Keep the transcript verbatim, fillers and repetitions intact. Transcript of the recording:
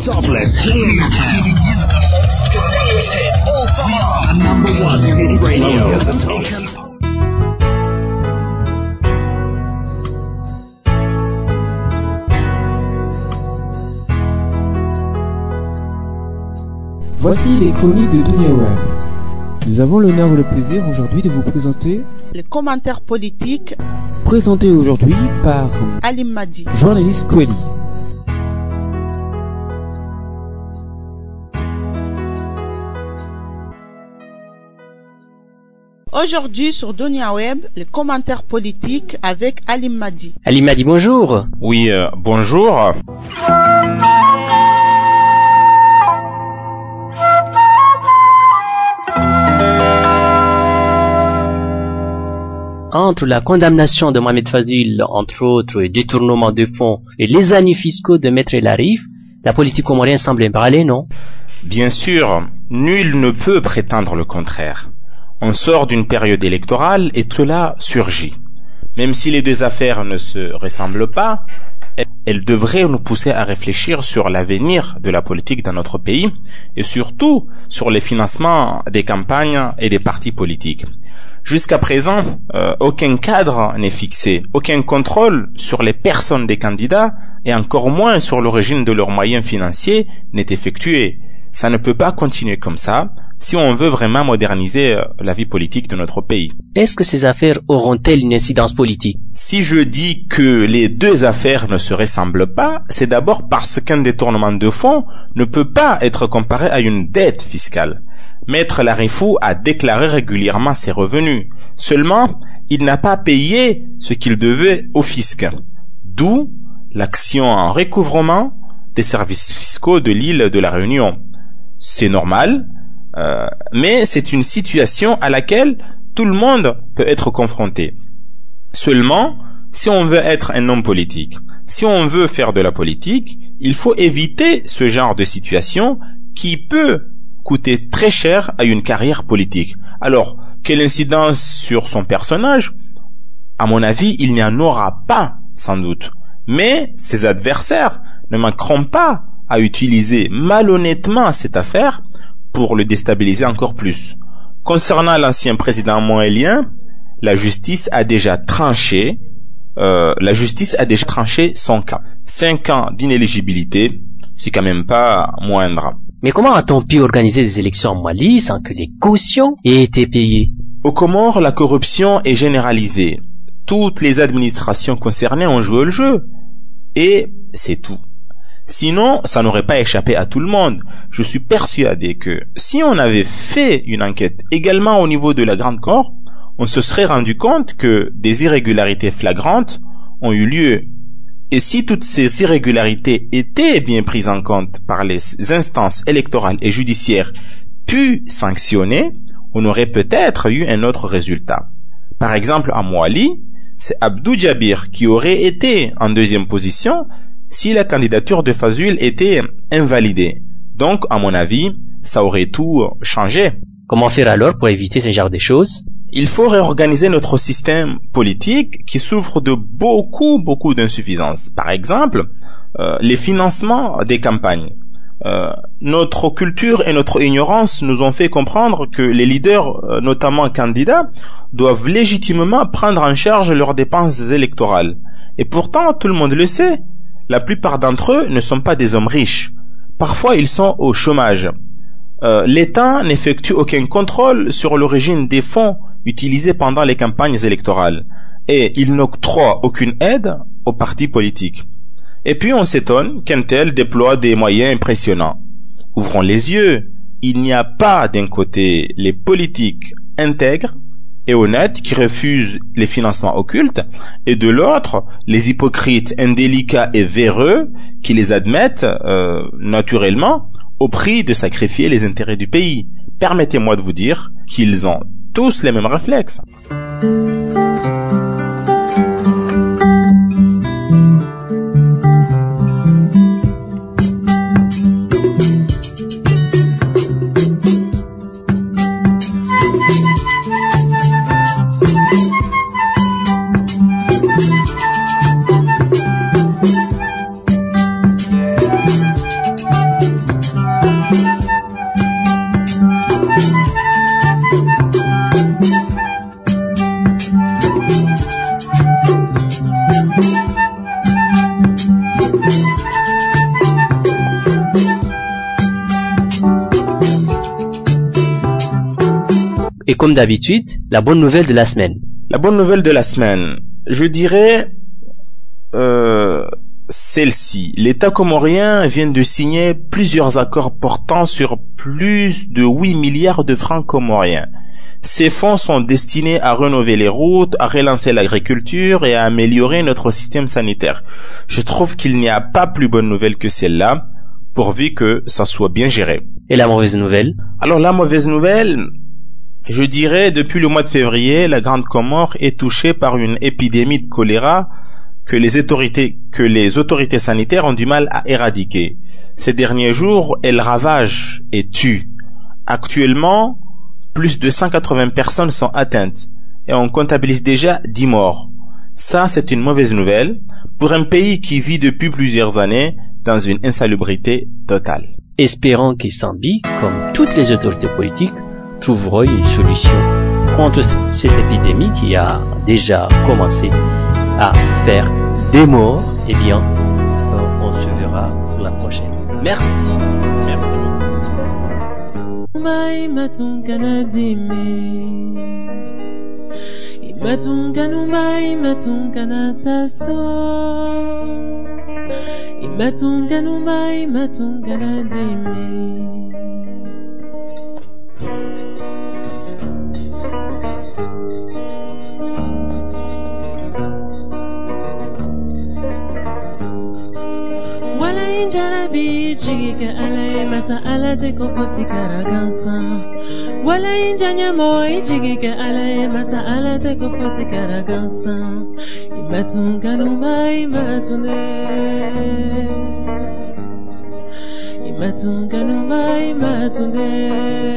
Jobless, giving you the most continuous hit all time. Number one hit radio. Voici les chroniques de Dunia Web. Nous avons l'honneur et le plaisir aujourd'hui de vous présenter les commentaires politiques présentés aujourd'hui par Alim Madi, journaliste Kweli. Aujourd'hui sur Dunia Web, les commentaires politiques avec Alim Madi. Alim Madi, bonjour. Oui, euh, bonjour. Entre la condamnation de Mohamed Fadil, entre autres, et détournement de fonds, et les années fiscaux de Maître El Arif, la politique comorienne semble ébranlée, non? Bien sûr, nul ne peut prétendre le contraire. On sort d'une période électorale et cela surgit. Même si les deux affaires ne se ressemblent pas, elles devraient nous pousser à réfléchir sur l'avenir de la politique dans notre pays et surtout sur les financements des campagnes et des partis politiques. Jusqu'à présent, euh, aucun cadre n'est fixé, aucun contrôle sur les personnes des candidats et encore moins sur l'origine de leurs moyens financiers n'est effectué. Ça ne peut pas continuer comme ça si on veut vraiment moderniser la vie politique de notre pays. Est-ce que ces affaires auront-elles une incidence politique? Si je dis que les deux affaires ne se ressemblent pas, c'est d'abord parce qu'un détournement de fonds ne peut pas être comparé à une dette fiscale. Maître Larifou a déclaré régulièrement ses revenus. Seulement, il n'a pas payé ce qu'il devait au fisc. D'où l'action en recouvrement des services fiscaux de l'île de la Réunion. C'est normal, euh, mais c'est une situation à laquelle tout le monde peut être confronté. Seulement, si on veut être un homme politique, si on veut faire de la politique, il faut éviter ce genre de situation qui peut coûter très cher à une carrière politique. Alors, quelle incidence sur son personnage? À mon avis, il n'y en aura pas, sans doute. Mais ses adversaires ne manqueront pas à utiliser malhonnêtement cette affaire pour le déstabiliser encore plus. Concernant l'ancien président moélien, la justice a déjà tranché, euh, la justice a déjà tranché son cas. Cinq ans d'inéligibilité, c'est quand même pas moindre. Mais comment a-t-on pu organiser des élections en Mali sans que les cautions aient été payées? Aux Comores, la corruption est généralisée. Toutes les administrations concernées ont joué le jeu. Et c'est tout. Sinon, ça n'aurait pas échappé à tout le monde. Je suis persuadé que si on avait fait une enquête également au niveau de la Grande Corps, on se serait rendu compte que des irrégularités flagrantes ont eu lieu. Et si toutes ces irrégularités étaient bien prises en compte par les instances électorales et judiciaires, puis sanctionnées, on aurait peut-être eu un autre résultat. Par exemple, à Moali, c'est Abdou Djabir qui aurait été en deuxième position si la candidature de Fazul était invalidée. Donc, à mon avis, ça aurait tout changé. Comment faire alors pour éviter ce genre de choses? Il faut réorganiser notre système politique qui souffre de beaucoup, beaucoup d'insuffisances. Par exemple, euh, les financements des campagnes. Euh, notre culture et notre ignorance nous ont fait comprendre que les leaders, euh, notamment candidats, doivent légitimement prendre en charge leurs dépenses électorales. Et pourtant, tout le monde le sait, la plupart d'entre eux ne sont pas des hommes riches. Parfois, ils sont au chômage. Euh, L'État n'effectue aucun contrôle sur l'origine des fonds utilisés pendant les campagnes électorales et il n'octroie aucune aide aux partis politiques. Et puis on s'étonne qu'un tel déploie des moyens impressionnants. Ouvrons les yeux, il n'y a pas d'un côté les politiques intègres et honnêtes qui refusent les financements occultes et de l'autre les hypocrites indélicats et véreux qui les admettent euh, naturellement au prix de sacrifier les intérêts du pays. Permettez-moi de vous dire qu'ils ont tous les mêmes réflexes. Et comme d'habitude, la bonne nouvelle de la semaine. La bonne nouvelle de la semaine, je dirais euh, celle-ci. L'État comorien vient de signer plusieurs accords portant sur plus de huit milliards de francs comoriens. Ces fonds sont destinés à rénover les routes, à relancer l'agriculture et à améliorer notre système sanitaire. Je trouve qu'il n'y a pas plus bonne nouvelle que celle-là, pourvu que ça soit bien géré. Et la mauvaise nouvelle? Alors la mauvaise nouvelle, je dirais depuis le mois de février, la Grande Comore est touchée par une épidémie de choléra que les autorités, que les autorités sanitaires ont du mal à éradiquer. Ces derniers jours, elle ravage et tue. Actuellement, plus de cent quatre-vingts personnes sont atteintes et on comptabilise déjà dix morts. Ça, c'est une mauvaise nouvelle pour un pays qui vit depuis plusieurs années dans une insalubrité totale. Espérons que Zambie, comme toutes les autorités politiques, trouveront une solution contre cette épidémie qui a déjà commencé à faire des morts. Eh bien, on se verra pour la prochaine. Merci. Merci beaucoup. Jarabi chigika alay masa alate koposi karagansa wala injanya moi chigika alay masa alate koposi karagansa imatunga numai imatune imatunga numai imatune